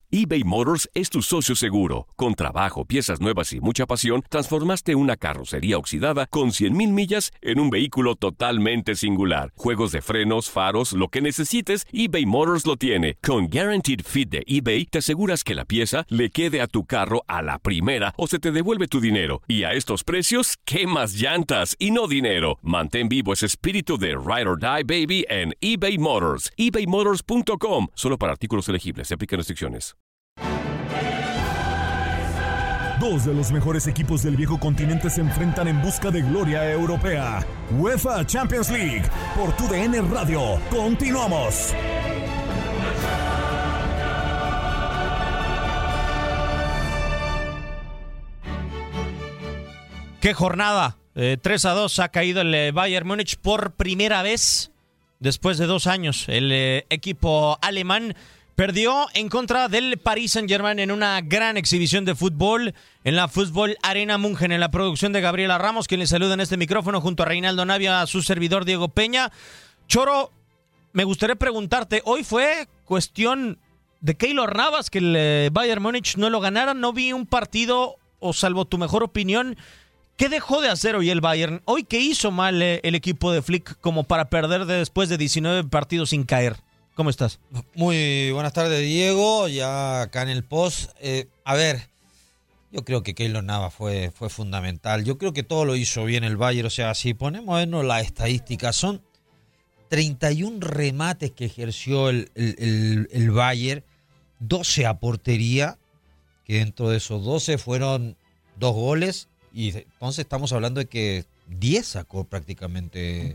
eBay Motors es tu socio seguro. Con trabajo, piezas nuevas y mucha pasión, transformaste una carrocería oxidada con 100,000 millas en un vehículo totalmente singular. Juegos de frenos, faros, lo que necesites, eBay Motors lo tiene. Con Guaranteed Fit de eBay, te aseguras que la pieza le quede a tu carro a la primera o se te devuelve tu dinero. Y a estos precios, ¿qué más llantas y no dinero? Mantén vivo ese espíritu de Ride or Die, baby, en eBay Motors. ebaymotors.com. Solo para artículos elegibles. Se aplican restricciones. Dos de los mejores equipos del viejo continente se enfrentan en busca de gloria europea. UEFA Champions League por TUDN Radio. Continuamos. ¡Qué jornada! 3-2 ha caído el Bayern Múnich por primera vez después de 2 años. El equipo alemán perdió en contra del Paris Saint-Germain en una gran exhibición de fútbol en la Fútbol Arena München, en la producción de Gabriela Ramos, quien le saluda en este micrófono junto a Reinaldo Navia, a su servidor Diego Peña. Choro, me gustaría preguntarte, hoy fue cuestión de Keylor Navas que el Bayern Múnich no lo ganara. No vi un partido, o salvo tu mejor opinión, ¿qué dejó de hacer hoy el Bayern? ¿Hoy qué hizo mal el equipo de Flick como para perder después de 19 partidos sin caer? ¿Cómo estás? Muy buenas tardes, Diego. Ya acá en el post. A ver, yo creo que Keylor Navas fue fundamental. Yo creo que todo lo hizo bien el Bayern. O sea, si ponemos a vernos las estadísticas, son 31 remates que ejerció el Bayern, 12 a portería, que dentro de esos 12 fueron 2 goles. Y entonces estamos hablando de que 10 sacó prácticamente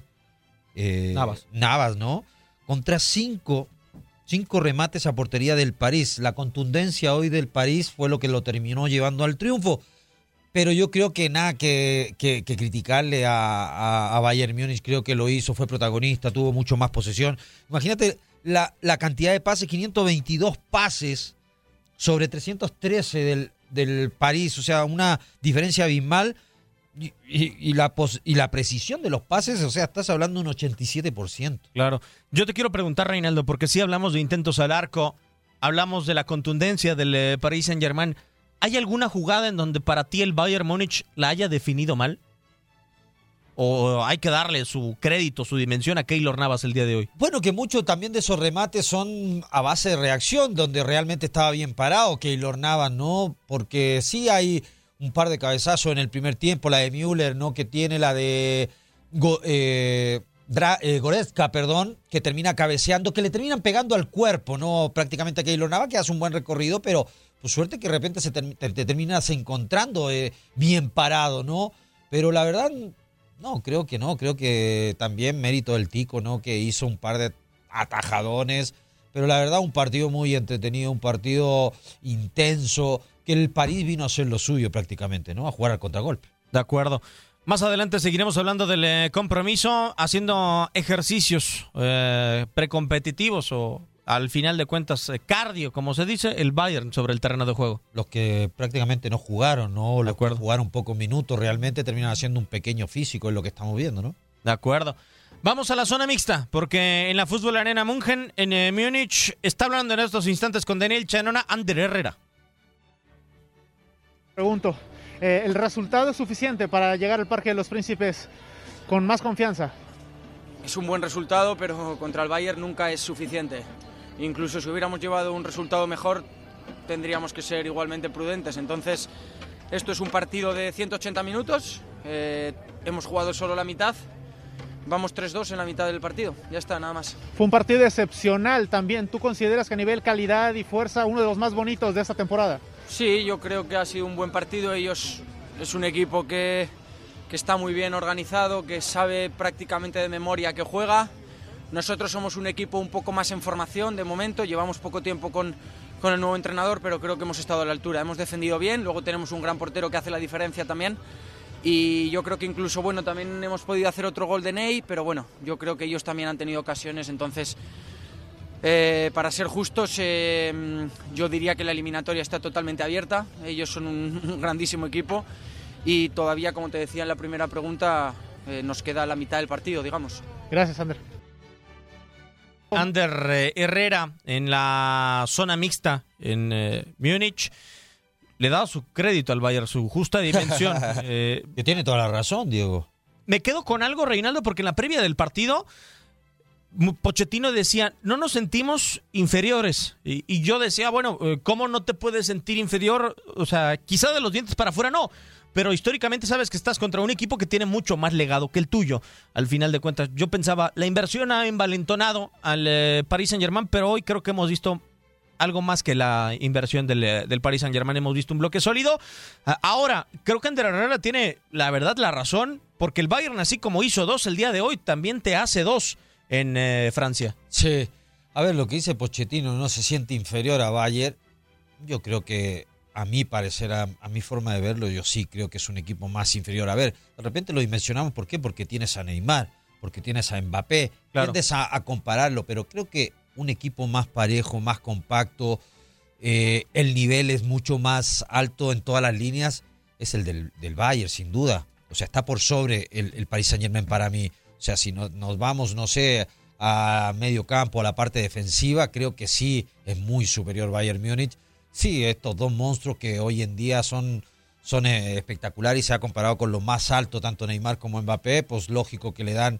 Navas, ¿no? Contra 5 remates a portería del París. La contundencia hoy del París fue lo que lo terminó llevando al triunfo. Pero yo creo que nada que criticarle a Bayern Múnich. Creo que lo hizo, fue protagonista, tuvo mucho más posesión. Imagínate la cantidad de pases, 522 pases sobre 313 del París. O sea, una diferencia abismal. Y la precisión de los pases, o sea, estás hablando de un 87%. Claro. Yo te quiero preguntar, Reinaldo, porque sí hablamos de intentos al arco, hablamos de la contundencia del Paris Saint-Germain. ¿Hay alguna jugada en donde para ti el Bayern Múnich la haya definido mal? ¿O hay que darle su crédito, su dimensión a Keylor Navas el día de hoy? Bueno, que muchos también de esos remates son a base de reacción, donde realmente estaba bien parado Keylor Navas, ¿no? Porque sí hay un par de cabezazos en el primer tiempo, la de Müller, ¿no? Que tiene la de Goretzka, que termina cabeceando, que le terminan pegando al cuerpo, ¿no? Prácticamente a Keylor Navas, que hace un buen recorrido, pero pues suerte que de repente te terminas encontrando bien parado, ¿no? Pero la verdad, no, creo que también mérito del Tico, ¿no? Que hizo un par de atajadones, pero la verdad un partido muy entretenido, un partido intenso, que el París vino a hacer lo suyo prácticamente, ¿no? A jugar al contragolpe. De acuerdo. Más adelante seguiremos hablando del compromiso, haciendo ejercicios precompetitivos o, al final de cuentas, cardio, como se dice, el Bayern sobre el terreno de juego. Los que prácticamente no jugaron, ¿no? Los que jugaron pocos minutos, realmente terminan haciendo un pequeño físico, es lo que estamos viendo, ¿no? De acuerdo. Vamos a la zona mixta, porque en la Fútbol Arena München, en Múnich, está hablando en estos instantes con Daniel Chanona, Ander Herrera. Pregunto, ¿el resultado es suficiente para llegar al Parque de los Príncipes con más confianza? Es un buen resultado, pero contra el Bayern nunca es suficiente. Incluso si hubiéramos llevado un resultado mejor, tendríamos que ser igualmente prudentes. Entonces, esto es un partido de 180 minutos, hemos jugado solo la mitad, vamos 3-2 en la mitad del partido, ya está, nada más. Fue un partido excepcional también. ¿Tú consideras que a nivel calidad y fuerza uno de los más bonitos de esta temporada? Sí, yo creo que ha sido un buen partido. Ellos es un equipo que está muy bien organizado, que sabe prácticamente de memoria que juega. Nosotros somos un equipo un poco más en formación de momento, llevamos poco tiempo con el nuevo entrenador, pero creo que hemos estado a la altura. Hemos defendido bien, luego tenemos un gran portero que hace la diferencia también. Y yo creo que incluso, bueno, también hemos podido hacer otro gol de Ney, pero bueno, yo creo que ellos también han tenido ocasiones, entonces... para ser justos, yo diría que la eliminatoria está totalmente abierta. Ellos son un grandísimo equipo y todavía, como te decía en la primera pregunta, nos queda la mitad del partido, digamos. Gracias, Ander. Ander Herrera en la zona mixta en Múnich le da su crédito al Bayern, su justa dimensión. Que tiene toda la razón, Diego. Me quedo con algo, Reinaldo, porque en la previa del partido Pochettino decía, no nos sentimos inferiores. Y yo decía, bueno, ¿cómo no te puedes sentir inferior? O sea, quizá de los dientes para afuera no, pero históricamente sabes que estás contra un equipo que tiene mucho más legado que el tuyo. Al final de cuentas, yo pensaba, la inversión ha envalentonado al Paris Saint-Germain, pero hoy creo que hemos visto algo más que la inversión del Paris Saint-Germain. Hemos visto un bloque sólido. Ahora, creo que Ander Herrera tiene, la verdad, la razón, porque el Bayern, así como hizo 2 el día de hoy, también te hace 2 en Francia. Sí. A ver, lo que dice Pochettino, no se siente inferior a Bayern. Yo creo que, a mi parecer, a mi forma de verlo, yo sí creo que es un equipo más inferior. A ver, de repente lo dimensionamos, ¿por qué? Porque tienes a Neymar, porque tienes a Mbappé. Claro. Tiendes a compararlo, pero creo que un equipo más parejo, más compacto, el nivel es mucho más alto en todas las líneas, es el del Bayern, sin duda. O sea, está por sobre el Paris Saint-Germain para mí. O sea, si nos vamos, no sé, a medio campo, a la parte defensiva, creo que sí es muy superior Bayern Múnich. Sí, estos dos monstruos que hoy en día son espectaculares y se ha comparado con lo más alto, tanto Neymar como Mbappé, pues lógico que le dan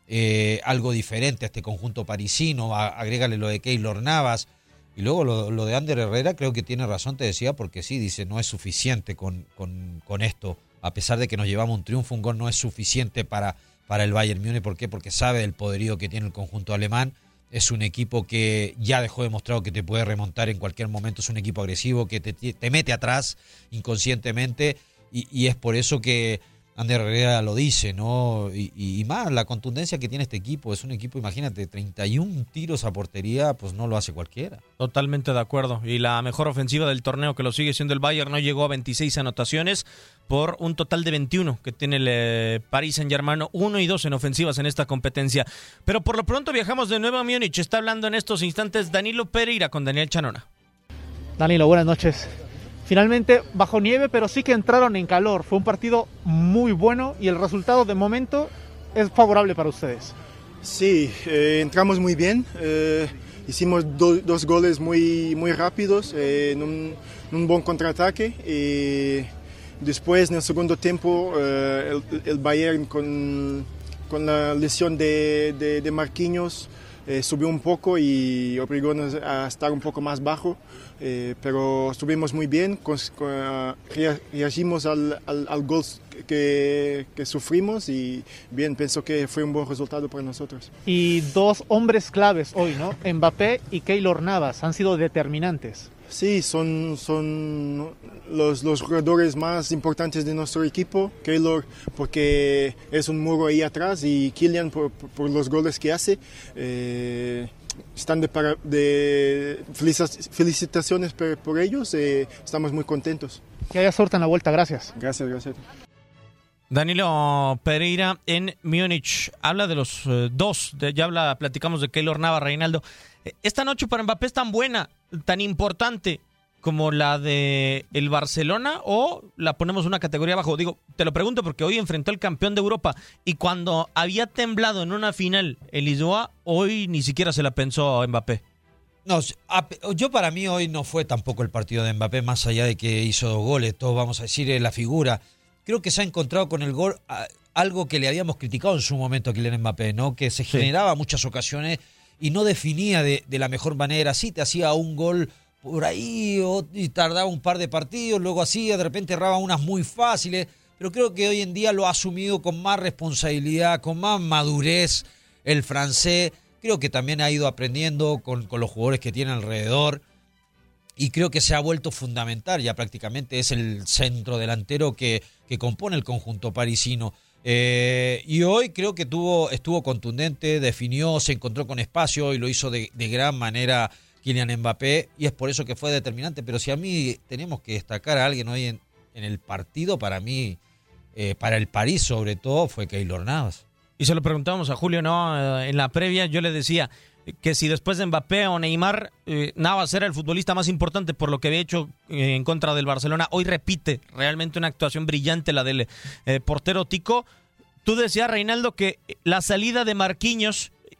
algo diferente a este conjunto parisino. Agrégale lo de Keylor Navas y luego lo de Ander Herrera. Creo que tiene razón, te decía, porque sí, dice, no es suficiente con esto, a pesar de que nos llevamos un triunfo, un gol no es suficiente para el Bayern Múnich. ¿Por qué? Porque sabe del poderío que tiene el conjunto alemán. Es un equipo que ya dejó demostrado que te puede remontar en cualquier momento. Es un equipo agresivo que te mete atrás inconscientemente y es por eso que Ander Herrera lo dice, ¿no? Y más la contundencia que tiene este equipo. Es un equipo, imagínate, 31 tiros a portería, pues no lo hace cualquiera. Totalmente de acuerdo. Y la mejor ofensiva del torneo, que lo sigue siendo el Bayern, no llegó a 26 anotaciones por un total de 21 que tiene el Paris Saint-Germain, 1 y 2 en ofensivas en esta competencia. Pero por lo pronto viajamos de nuevo a Múnich. Está hablando en estos instantes Danilo Pereira con Daniel Chanona. Danilo, buenas noches. Finalmente, bajo nieve, pero sí que entraron en calor. Fue un partido muy bueno y el resultado de momento es favorable para ustedes. Sí, entramos muy bien. Hicimos dos goles muy rápidos en un buen contraataque. Y después, en el segundo tiempo, el Bayern con la lesión de Marquinhos subió un poco y obligónos a estar un poco más bajo, pero estuvimos muy bien, reagimos al gol que sufrimos y bien, pienso que fue un buen resultado para nosotros. Y 2 hombres claves hoy, ¿no? Mbappé y Keylor Navas han sido determinantes. Sí, son los jugadores más importantes de nuestro equipo. Keylor porque es un muro ahí atrás y Kylian por los goles que hace. Están de felicitaciones por ellos. Estamos muy contentos. Que haya suerte en la vuelta, gracias. Gracias. Danilo Pereira en Múnich. Habla de los dos, platicamos de Keylor Navas, Reinaldo. Esta noche para Mbappé es tan buena, tan importante como la de el Barcelona, o la ponemos una categoría abajo. Digo, te lo pregunto porque hoy enfrentó al campeón de Europa y cuando había temblado en una final el Lisboa, hoy ni siquiera se la pensó a Mbappé. No, yo para mí hoy no fue tampoco el partido de Mbappé, más allá de que hizo 2 goles, todos vamos a decir la figura. Creo que se ha encontrado con el gol algo que le habíamos criticado en su momento a Kylian Mbappé, ¿no? Que se generaba muchas ocasiones y no definía de la mejor manera. Sí, te hacía un gol por ahí y tardaba un par de partidos, luego hacía, de repente erraba unas muy fáciles, pero creo que hoy en día lo ha asumido con más responsabilidad, con más madurez el francés. Creo que también ha ido aprendiendo con los jugadores que tiene alrededor y creo que se ha vuelto fundamental. Ya prácticamente es el centro delantero que compone el conjunto parisino. Y hoy creo que estuvo contundente, definió, se encontró con espacio y lo hizo de gran manera Kylian Mbappé y es por eso que fue determinante. Pero si a mí tenemos que destacar a alguien hoy en el partido, para mí, para el París sobre todo, fue Keylor Navas. Y se lo preguntábamos a Julio, ¿no? En la previa yo le decía que si después de Mbappé o Neymar, Navas era el futbolista más importante por lo que había hecho en contra del Barcelona. Hoy repite realmente una actuación brillante la del portero Tico. Tú decías, Reinaldo, que la salida de Marquinhos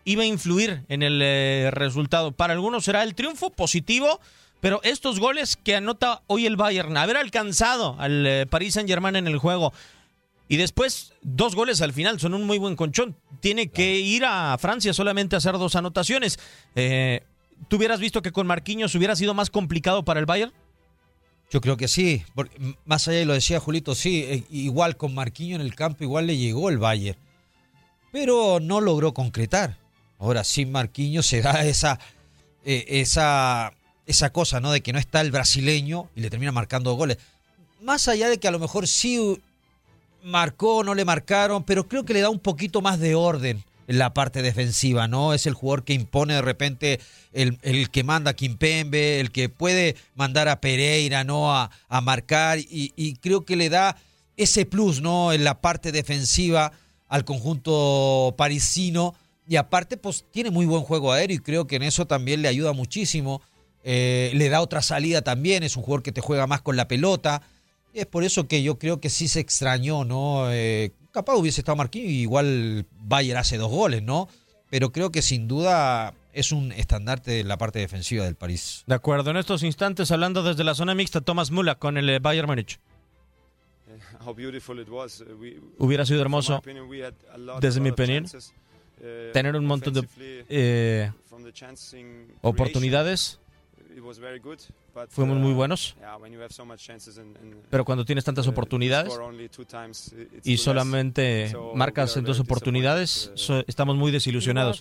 iba a influir en el resultado. Para algunos será el triunfo positivo, pero estos goles que anota hoy el Bayern, haber alcanzado al Paris Saint-Germain en el juego y después 2 goles al final, son un muy buen colchón. Tiene que ir a Francia solamente a hacer 2 anotaciones. ¿Tú hubieras visto que con Marquinhos hubiera sido más complicado para el Bayern? Yo creo que sí, porque más allá, y lo decía Julito, sí, igual con Marquinhos en el campo, igual le llegó el Bayern, pero no logró concretar. Ahora, sin Marquinhos se da esa cosa, ¿no? De que no está el brasileño y le termina marcando goles. Más allá de que a lo mejor sí marcó, no le marcaron, pero creo que le da un poquito más de orden en la parte defensiva, ¿no? Es el jugador que impone de repente, el que manda a Kimpembe, el que puede mandar a Pereira, ¿no? A marcar, y creo que le da ese plus, ¿no? En la parte defensiva al conjunto parisino, y aparte pues tiene muy buen juego aéreo y creo que en eso también le ayuda muchísimo. Le da otra salida también, es un jugador que te juega más con la pelota. Es por eso que yo creo que sí se extrañó, ¿no? Capaz hubiese estado Marquinhos y igual Bayern hace 2 goles, ¿no? Pero creo que sin duda es un estandarte de la parte defensiva del París. De acuerdo, en estos instantes, hablando desde la zona mixta, Thomas Müller con el Bayern Múnich. Hubiera sido hermoso, desde mi opinión, tener un montón de oportunidades. Fuimos muy buenos, pero cuando tienes tantas oportunidades y solamente marcas en 2 oportunidades, estamos muy desilusionados.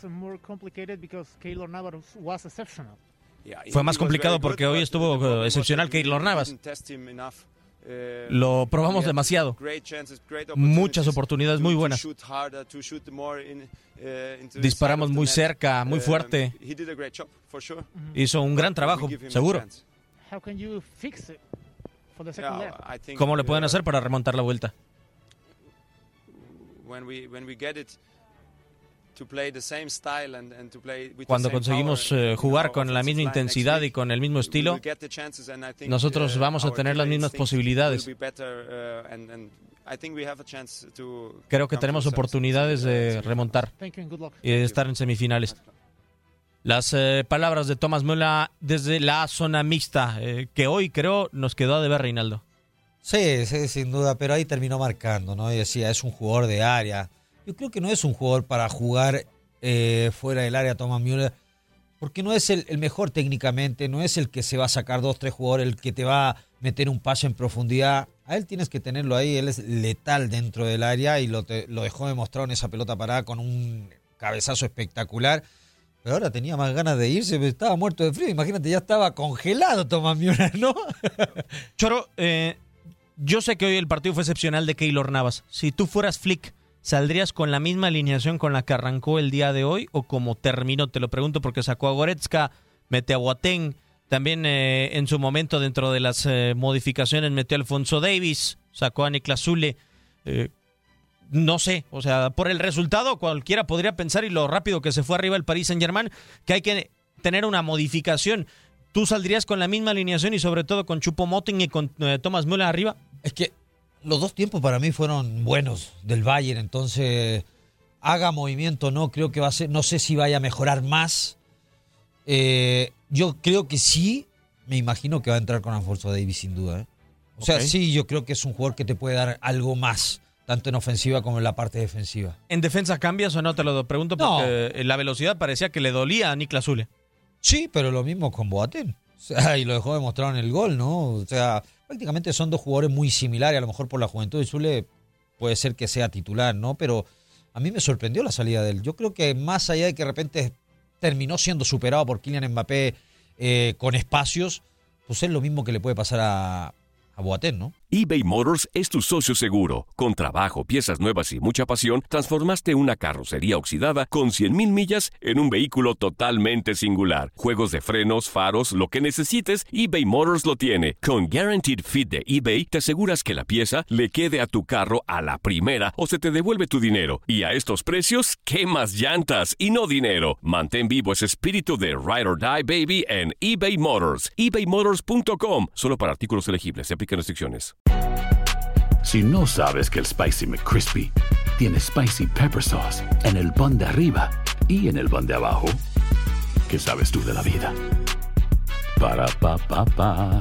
Fue más complicado porque hoy estuvo excepcional Keylor Navas. Lo probamos demasiado. Muchas oportunidades muy buenas. Disparamos muy cerca, muy fuerte. Hizo un gran trabajo, seguro. ¿Cómo le pueden hacer para remontar la vuelta? Cuando conseguimos jugar con la misma intensidad y con el mismo estilo, nosotros vamos a tener las mismas posibilidades. Creo que tenemos oportunidades de remontar y de estar en semifinales. Las palabras de Thomas Müller desde la zona mixta, que hoy creo nos quedó a deber, Reinaldo. Sí, sin duda, pero ahí terminó marcando, ¿no? Y decía, es un jugador de área. Yo creo que no es un jugador para jugar fuera del área, Thomas Müller, porque no es el mejor técnicamente, no es el que se va a sacar 2, 3 jugadores, el que te va a meter un pase en profundidad. A él tienes que tenerlo ahí, él es letal dentro del área y lo dejó demostrado en esa pelota parada con un cabezazo espectacular. Pero ahora tenía más ganas de irse, estaba muerto de frío. Imagínate, ya estaba congelado Thomas Müller, ¿no? Choro, yo sé que hoy el partido fue excepcional de Keylor Navas. Si tú fueras Flick, ¿saldrías con la misma alineación con la que arrancó el día de hoy o como terminó? Te lo pregunto porque sacó a Goretzka, mete a Boateng, también en su momento dentro de las modificaciones metió a Alphonso Davies, sacó a Niklas Süle. No sé, o sea, por el resultado cualquiera podría pensar, y lo rápido que se fue arriba el Paris Saint-Germain, que hay que tener una modificación. ¿Tú saldrías con la misma alineación y sobre todo con Choupo-Moting y con Thomas Müller arriba? Es que los 2 tiempos para mí fueron buenos del Bayern, entonces haga movimiento, no creo que va a ser, no sé si vaya a mejorar más. Yo creo que sí, me imagino que va a entrar con Alphonso Davies sin duda. O sea, sí, yo creo que es un jugador que te puede dar algo más, tanto en ofensiva como en la parte defensiva. ¿En defensa cambias o no? Te lo pregunto porque la velocidad parecía que le dolía a Niklas Süle. Sí, pero lo mismo con Boateng. O sea, y lo dejó demostrado en el gol, ¿no? O sea, prácticamente son 2 jugadores muy similares. A lo mejor por la juventud de Süle puede ser que sea titular, ¿no? Pero a mí me sorprendió la salida de él. Yo creo que más allá de que de repente terminó siendo superado por Kylian Mbappé con espacios, pues es lo mismo que le puede pasar a Boateng, ¿no? eBay Motors es tu socio seguro. Con trabajo, piezas nuevas y mucha pasión, transformaste una carrocería oxidada con 100,000 millas en un vehículo totalmente singular. Juegos de frenos, faros, lo que necesites, eBay Motors lo tiene. Con Guaranteed Fit de eBay, te aseguras que la pieza le quede a tu carro a la primera o se te devuelve tu dinero. Y a estos precios, ¿qué más llantas y no dinero? Mantén vivo ese espíritu de Ride or Die, baby, en eBay Motors. ebaymotors.com. Solo para artículos elegibles. Se aplican restricciones. Si no sabes que el Spicy McCrispy tiene Spicy Pepper Sauce en el pan de arriba Y en el van de abajo, ¿qué sabes tú de la vida? Para, pa, pa, pa.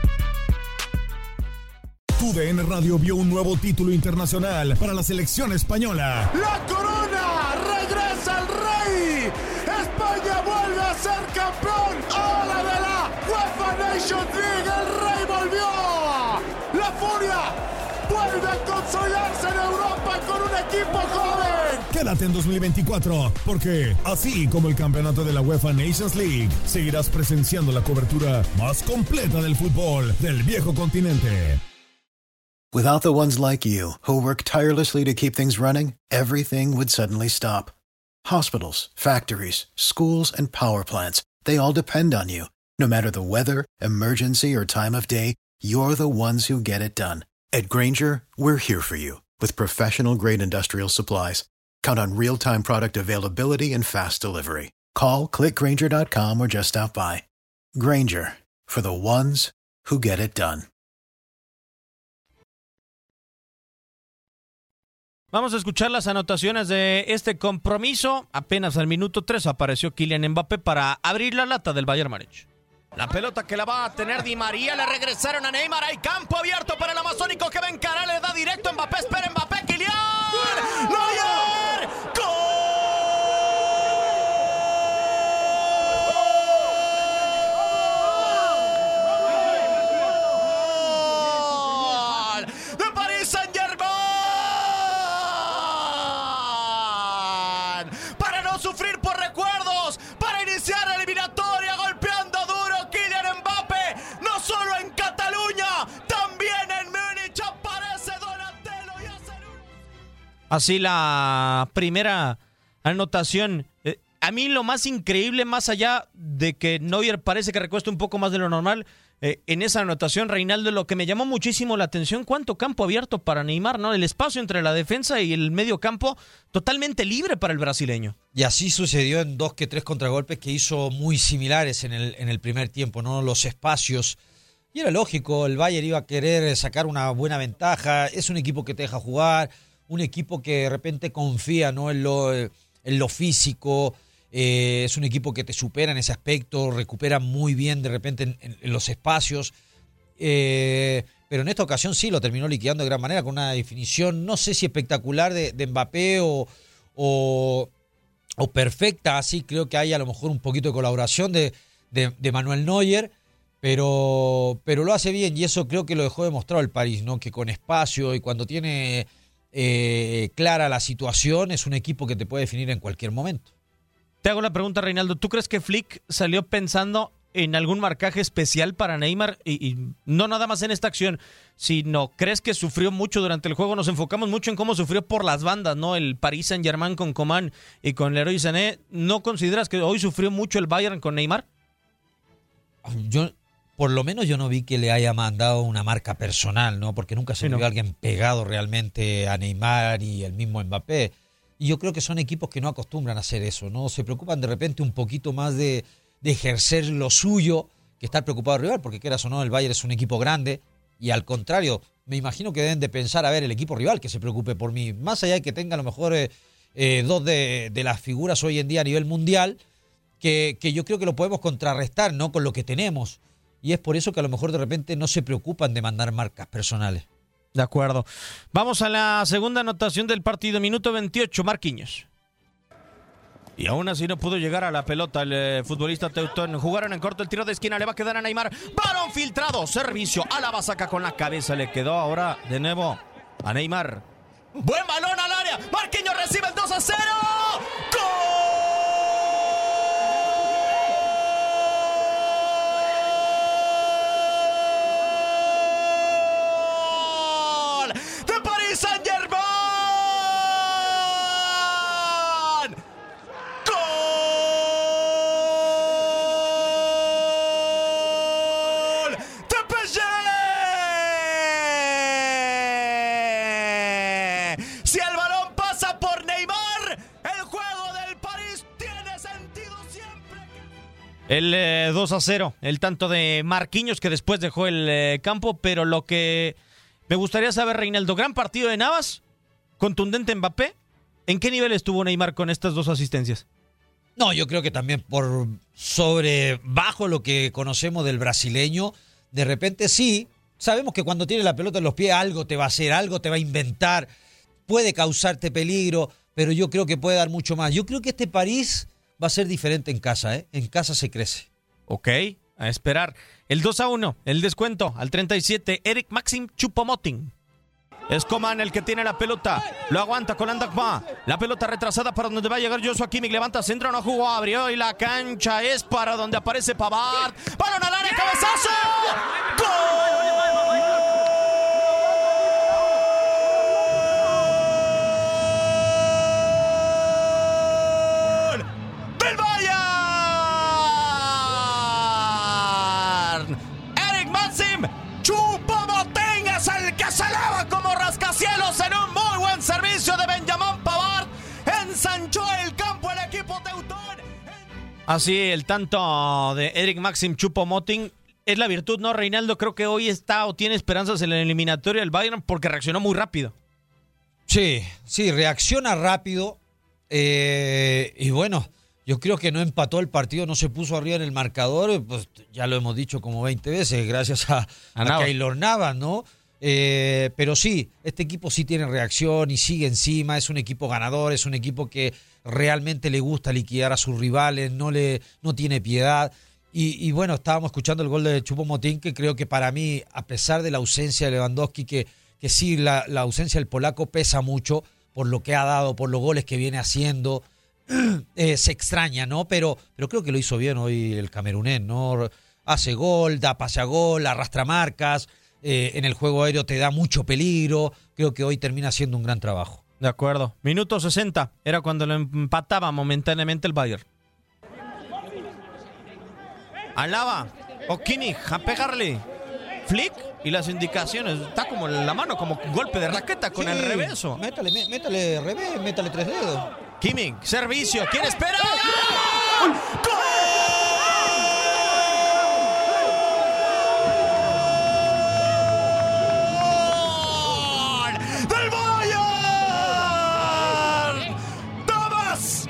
TUDN Radio vio un nuevo título internacional para la selección española. ¡La corona! ¡Regresa el rey! ¡España vuelve a ser campeón! ¡Ahora de la UEFA Nations League! ¡El rey volvió! ¡La furia vuelve a consolidarse en Europa con un equipo joven! Quédate en 2024, porque así como el campeonato de la UEFA Nations League, seguirás presenciando la cobertura más completa del fútbol del viejo continente. Without the ones like you, who work tirelessly to keep things running, everything would suddenly stop. Hospitals, factories, schools, and power plants, they all depend on you. No matter the weather, emergency, or time of day, you're the ones who get it done. At Grainger, we're here for you with professional-grade industrial supplies. Count on real-time product availability and fast delivery. Call, click Grainger.com, or just stop by. Grainger, for the ones who get it done. Vamos a escuchar las anotaciones de este compromiso. Apenas al minuto 3 apareció Kylian Mbappé para abrir la lata del Bayern Múnich. La pelota que la va a tener Di María, le regresaron a Neymar, hay campo abierto para el amazónico que va a encarar, le da directo a Mbappé, espera Mbappé, Kylian, ¡Neuer! ¡Gol! ¡De Paris Saint-Germain! Para no sufrir por recuerdos, para iniciar la eliminatoria, golpeando duro Kylian Mbappé, no solo en Cataluña, también en Múnich aparece Donatello y hace... Así la primera anotación. A mí lo más increíble, más allá de que Neuer parece que recuesta un poco más de lo normal, en esa anotación, Reinaldo, lo que me llamó muchísimo la atención, cuánto campo abierto para Neymar, ¿no? El espacio entre la defensa y el medio campo totalmente libre para el brasileño. Y así sucedió en 2 que 3 contragolpes que hizo muy similares en el primer tiempo, ¿no? Los espacios. Y era lógico, el Bayern iba a querer sacar una buena ventaja, es un equipo que te deja jugar, un equipo que de repente confía, ¿no? en lo físico. Es un equipo que te supera en ese aspecto, recupera muy bien de repente en los espacios, pero en esta ocasión sí lo terminó liquidando de gran manera con una definición, no sé si espectacular de Mbappé o perfecta, así creo que hay a lo mejor un poquito de colaboración de Manuel Neuer, pero lo hace bien y eso creo que lo dejó demostrado el París, ¿no? Que con espacio y cuando tiene clara la situación es un equipo que te puede definir en cualquier momento. Te hago la pregunta, Reinaldo. ¿Tú crees que Flick salió pensando en algún marcaje especial para Neymar? Y no nada más en esta acción, sino ¿crees que sufrió mucho durante el juego? Nos enfocamos mucho en cómo sufrió por las bandas, ¿no? El Paris Saint-Germain con Coman y con Leroy Sané. ¿No consideras que hoy sufrió mucho el Bayern con Neymar? Por lo menos yo no vi que le haya mandado una marca personal, ¿no? Porque nunca se vio alguien pegado realmente a Neymar y el mismo Mbappé. Y yo creo que son equipos que no acostumbran a hacer eso, ¿no? Se preocupan de repente un poquito más de ejercer lo suyo que estar preocupado del rival, porque quieras o no, el Bayern es un equipo grande y al contrario, me imagino que deben de pensar, a ver, el equipo rival que se preocupe por mí, más allá de que tenga a lo mejor 2 de las figuras hoy en día a nivel mundial, que yo creo que lo podemos contrarrestar, ¿no? Con lo que tenemos. Y es por eso que a lo mejor de repente no se preocupan de mandar marcas personales. De acuerdo. Vamos a la segunda anotación del partido, minuto 28, Marquinhos. Y aún así no pudo llegar a la pelota el futbolista teutón. Jugaron en corto el tiro de esquina, le va a quedar a Neymar. Balón filtrado, servicio. Álava saca con la cabeza, le quedó ahora de nuevo a Neymar. Buen balón al área. Marquinhos recibe el 2-0. ¡Gol! Saint-Germain. ¡Gol! ¡De PSG! Si el balón pasa por Neymar, el juego del París tiene sentido siempre. El 2-0, el tanto de Marquinhos que después dejó el campo, pero lo que me gustaría saber, Reinaldo, gran partido de Navas, contundente Mbappé. ¿En qué nivel estuvo Neymar con estas 2 asistencias? No, yo creo que también bajo lo que conocemos del brasileño, de repente sí, sabemos que cuando tiene la pelota en los pies algo te va a hacer, algo te va a inventar, puede causarte peligro, pero yo creo que puede dar mucho más. Yo creo que este París va a ser diferente en casa, ¿eh? En casa se crece. Ok, a esperar. El 2-1, el descuento al 37, Eric Maxim Choupo-Moting. Es Coman el que tiene la pelota. Lo aguanta con Andakma. La pelota retrasada para donde va a llegar Joshua Kimmich. Levanta, centro, no jugó, abrió y la cancha es para donde aparece Pavard. ¡Balón al área, cabezazo! ¡Gol! ¡Del Bayern! Eric Maxim Choupo-Moting es el que se eleva como rascacielos en un muy buen servicio de Benjamin Pavard. Ensanchó el campo el equipo teutón. Así el tanto de Eric Maxim Choupo-Moting es la virtud, ¿no, Reinaldo? Creo que hoy está o tiene esperanzas en la eliminatoria del Bayern porque reaccionó muy rápido. Sí, reacciona rápido. Y bueno, yo creo que no empató el partido, no se puso arriba en el marcador, pues ya lo hemos dicho como 20 veces, gracias a Keylor Navas, ¿no? Pero sí, este equipo sí tiene reacción y sigue encima, es un equipo ganador, es un equipo que realmente le gusta liquidar a sus rivales, no tiene piedad. Y bueno, estábamos escuchando el gol de Choupo-Moting, que creo que para mí, a pesar de la ausencia de Lewandowski, que sí, la ausencia del polaco pesa mucho por lo que ha dado, por los goles que viene haciendo, se extraña, ¿no? Pero creo que lo hizo bien hoy el camerunés, ¿no? Hace gol, da pase a gol, arrastra marcas, en el juego aéreo te da mucho peligro. Creo que hoy termina siendo un gran trabajo. De acuerdo. Minuto 60, era cuando lo empataba momentáneamente el Bayern. Alaba, o Kimmich, a pegarle. Flick y las indicaciones. Está como en la mano, como golpe de raqueta con el reverso. Métale revés, métale 3 dedos. Kimmich, servicio, ¿quién espera? ¡Gol! ¡Del Bayern! ¡Thomas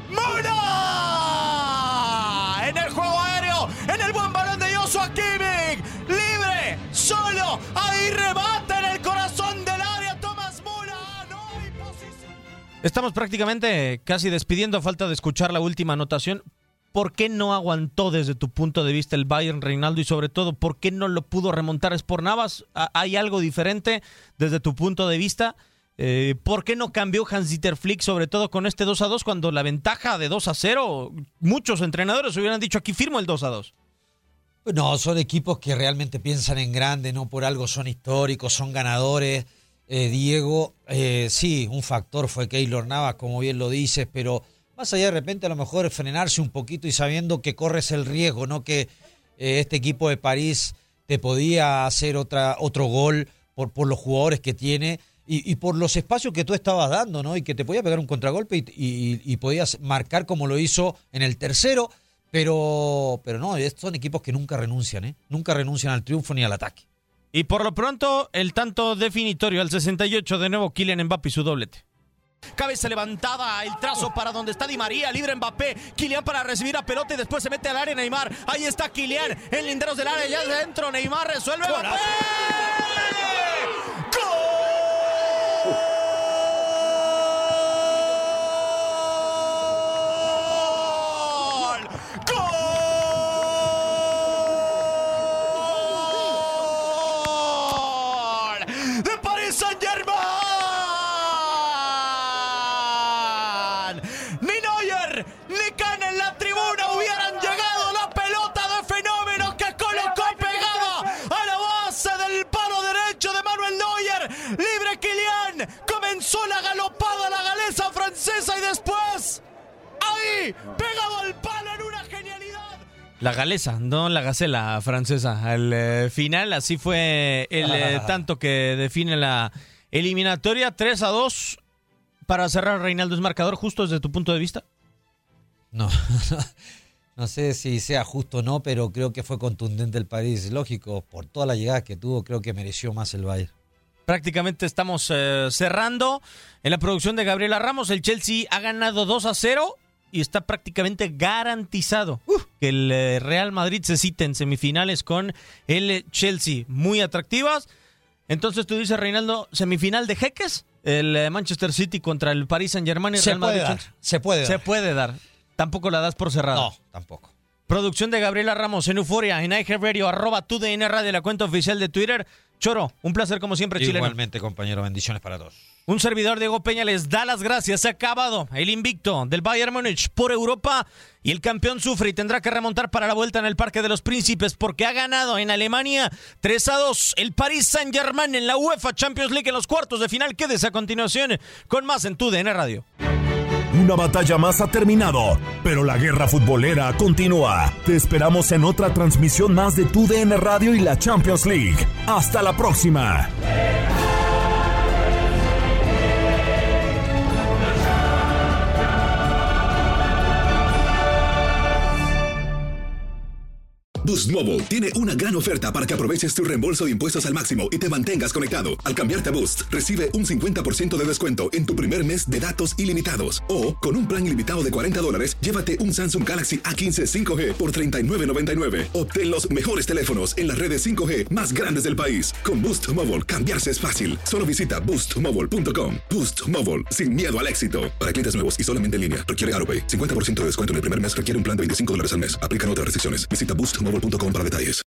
Müller! En el juego aéreo, en el buen balón de Joshua Kimmich. Libre, solo, ahí remata en el corazón del área Thomas Müller. No hay posición. Estamos prácticamente casi despidiendo a falta de escuchar la última anotación. ¿Por qué no aguantó desde tu punto de vista el Bayern, Reinaldo? Y sobre todo, ¿por qué no lo pudo remontar Sport Navas? ¿Hay algo diferente desde tu punto de vista? ¿Por qué no cambió Hans-Dieter Flick, sobre todo con este 2-2, cuando la ventaja de 2-0, muchos entrenadores hubieran dicho aquí firmo el 2-2? No, son equipos que realmente piensan en grande, no por algo son históricos, son ganadores. Diego, sí, un factor fue Keylor Navas, como bien lo dices, pero más allá de repente a lo mejor frenarse un poquito y sabiendo que corres el riesgo, ¿no? Que este equipo de París te podía hacer otro gol por los jugadores que tiene y por los espacios que tú estabas dando, ¿no? Y que te podía pegar un contragolpe y podías marcar como lo hizo en el tercero, pero no, son equipos que nunca renuncian, ¿eh? Nunca renuncian al triunfo ni al ataque. Y por lo pronto, el tanto definitorio al 68, de nuevo Kylian Mbappé y su doblete. Cabeza levantada, el trazo para donde está Di María, libre Mbappé, Kylian para recibir a pelota y después se mete al área Neymar. Ahí está Kylian, en linderos del área, ya adentro, Neymar resuelve. ¡Mbappé! ¡Gol! ¡Gol! ¡De Paris Saint-Germain! Ni Neuer, ni Kahn en la tribuna hubieran llegado. La pelota de Fenómeno que colocó pegada a la base del palo derecho de Manuel Neuer. Libre Kylian, comenzó la galopada la galesa francesa y después ahí, pegado al palo en una genialidad. La galesa, no la gacela francesa. Al final, así fue el tanto que define la eliminatoria. 3-2 para cerrar, Reinaldo. ¿Es marcador justo desde tu punto de vista? No sé si sea justo o no, pero creo que fue contundente el París. Lógico, por todas las llegadas que tuvo, creo que mereció más el Bayern. Prácticamente estamos cerrando. En la producción de Gabriela Ramos, el Chelsea ha ganado 2-0 y está prácticamente garantizado que el Real Madrid se cite en semifinales con el Chelsea. Muy atractivas. Entonces tú dices, Reinaldo, semifinal de jeques, el Manchester City contra el Paris Saint-Germain y Real Madrid. Se puede dar. Tampoco la das por cerrada. No, tampoco. Producción de Gabriela Ramos en Euforia, en iHeartRadio, @TUDN Radio, la cuenta oficial de Twitter. Choro, un placer como siempre, chileno. Igualmente, compañero, bendiciones para todos. Un servidor, Diego Peña, les da las gracias. Se ha acabado el invicto del Bayern Múnich por Europa y el campeón sufre y tendrá que remontar para la vuelta en el Parque de los Príncipes porque ha ganado en Alemania 3-2 el Paris Saint-Germain en la UEFA Champions League en los cuartos de final. Quédese a continuación con más en TUDN Radio. Una batalla más ha terminado, pero la guerra futbolera continúa. Te esperamos en otra transmisión más de TUDN Radio y la Champions League. ¡Hasta la próxima! Boost Mobile tiene una gran oferta para que aproveches tu reembolso de impuestos al máximo y te mantengas conectado. Al cambiarte a Boost, recibe un 50% de descuento en tu primer mes de datos ilimitados. O, con un plan ilimitado de $40, llévate un Samsung Galaxy A15 5G por $39.99. Obtén los mejores teléfonos en las redes 5G más grandes del país. Con Boost Mobile, cambiarse es fácil. Solo visita boostmobile.com. Boost Mobile, sin miedo al éxito. Para clientes nuevos y solamente en línea, requiere AutoPay. 50% de descuento en el primer mes requiere un plan de $25 al mes. Aplican otras restricciones. Visita boostmobile.com para detalles.